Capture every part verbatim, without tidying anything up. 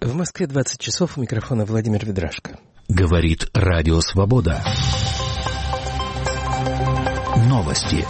В Москве двадцать часов, у микрофона Владимир Ведрашко. Говорит Радио Свобода. Новости.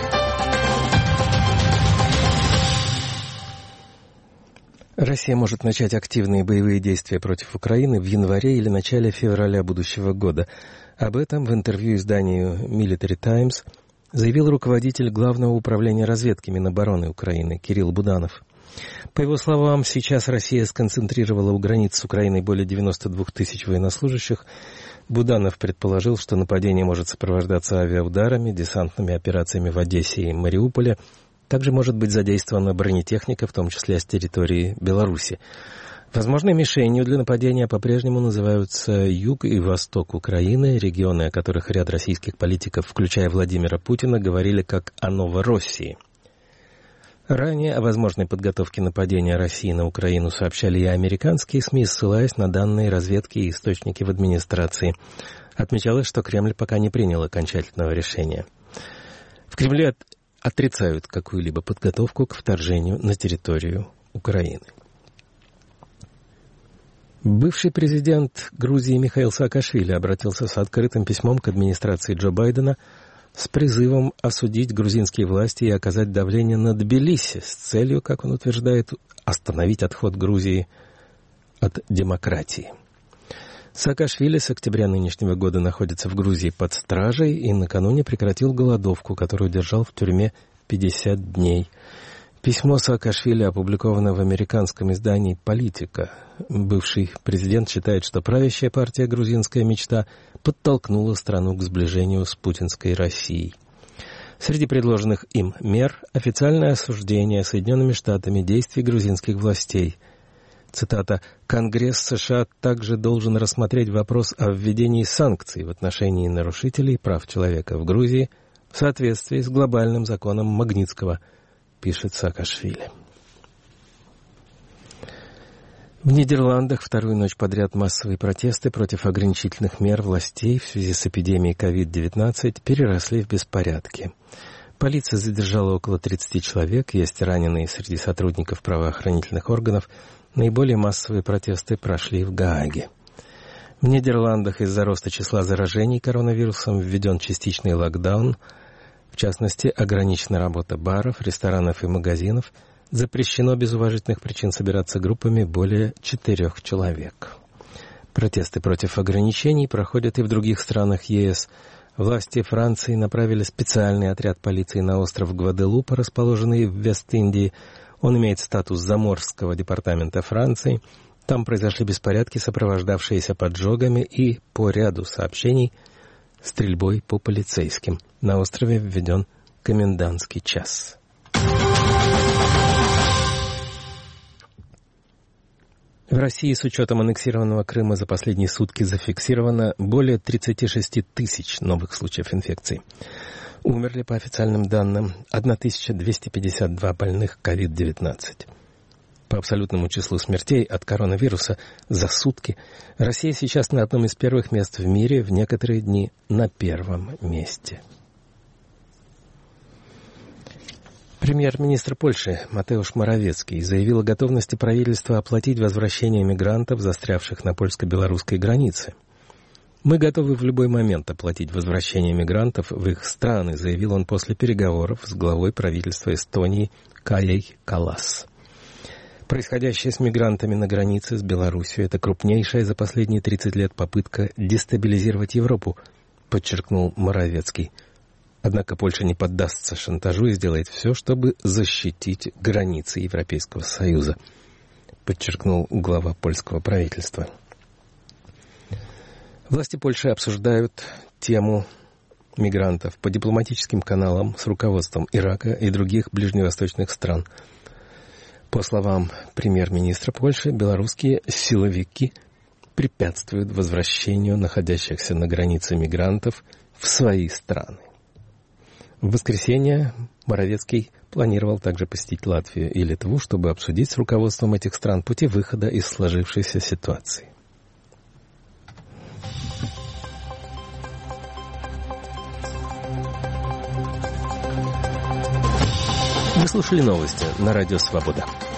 Россия может начать активные боевые действия против Украины в январе или начале февраля будущего года. Об этом в интервью изданию Military Times заявил руководитель Главного управления разведки Минобороны Украины Кирилл Буданов. По его словам, сейчас Россия сконцентрировала у границ с Украиной более девяносто двух тысяч военнослужащих. Буданов предположил, что нападение может сопровождаться авиаударами, десантными операциями в Одессе и Мариуполе. Также может быть задействована бронетехника, в том числе с территории Беларуси. Возможной мишенью для нападения по-прежнему называются юг и восток Украины, регионы, о которых ряд российских политиков, включая Владимира Путина, говорили как о Новороссии. Ранее о возможной подготовке нападения России на Украину сообщали и американские СМИ, ссылаясь на данные разведки и источники в администрации. Отмечалось, что Кремль пока не принял окончательного решения. В Кремле от... отрицают какую-либо подготовку к вторжению на территорию Украины. Бывший президент Грузии Михаил Саакашвили обратился с открытым письмом к администрации Джо Байдена с призывом осудить грузинские власти и оказать давление на Тбилиси с целью, как он утверждает, остановить отход Грузии от демократии. Саакашвили с октября нынешнего года находится в Грузии под стражей и накануне прекратил голодовку, которую держал в тюрьме пятьдесят дней. Письмо Саакашвили опубликовано в американском издании «Политика». Бывший президент считает, что правящая партия «Грузинская мечта» подтолкнула страну к сближению с путинской Россией. Среди предложенных им мер – официальное осуждение Соединенными Штатами действий грузинских властей. Цитата: «Конгресс США также должен рассмотреть вопрос о введении санкций в отношении нарушителей прав человека в Грузии в соответствии с глобальным законом Магнитского», пишет Саакашвили. В Нидерландах вторую ночь подряд массовые протесты против ограничительных мер властей в связи с эпидемией ковид девятнадцать переросли в беспорядки. Полиция задержала около тридцати человек, есть раненые среди сотрудников правоохранительных органов. Наиболее массовые протесты прошли в Гааге. В Нидерландах из-за роста числа заражений коронавирусом введен частичный локдаун. В частности, ограничена работа баров, ресторанов и магазинов. Запрещено без уважительных причин собираться группами более четырех человек. Протесты против ограничений проходят и в других странах ЕС. Власти Франции направили специальный отряд полиции на остров Гваделупа, расположенный в Вест-Индии. Он имеет статус заморского департамента Франции. Там произошли беспорядки, сопровождавшиеся поджогами и, по ряду сообщений, стрельбой по полицейским. На острове введен комендантский час. В России с учетом аннексированного Крыма за последние сутки зафиксировано более тридцати шести тысяч новых случаев инфекции. Умерли, по официальным данным, тысяча двести пятьдесят два больных ковид девятнадцать. По абсолютному числу смертей от коронавируса за сутки Россия сейчас на одном из первых мест в мире, в некоторые дни на первом месте. Премьер-министр Польши Матеуш Моравецкий заявил о готовности правительства оплатить возвращение мигрантов, застрявших на польско-белорусской границе. «Мы готовы в любой момент оплатить возвращение мигрантов в их страны», заявил он после переговоров с главой правительства Эстонии Каей Каллас. Происходящее с мигрантами на границе с Беларусью – это крупнейшая за последние тридцать лет попытка дестабилизировать Европу, подчеркнул Моравецкий. Однако Польша не поддастся шантажу и сделает все, чтобы защитить границы Европейского Союза, подчеркнул глава польского правительства. Власти Польши обсуждают тему мигрантов по дипломатическим каналам с руководством Ирака и других ближневосточных стран. По словам премьер-министра Польши, белорусские силовики препятствуют возвращению находящихся на границе мигрантов в свои страны. В воскресенье Моравецкий планировал также посетить Латвию и Литву, чтобы обсудить с руководством этих стран пути выхода из сложившейся ситуации. Вы слушали новости на Радио Свобода.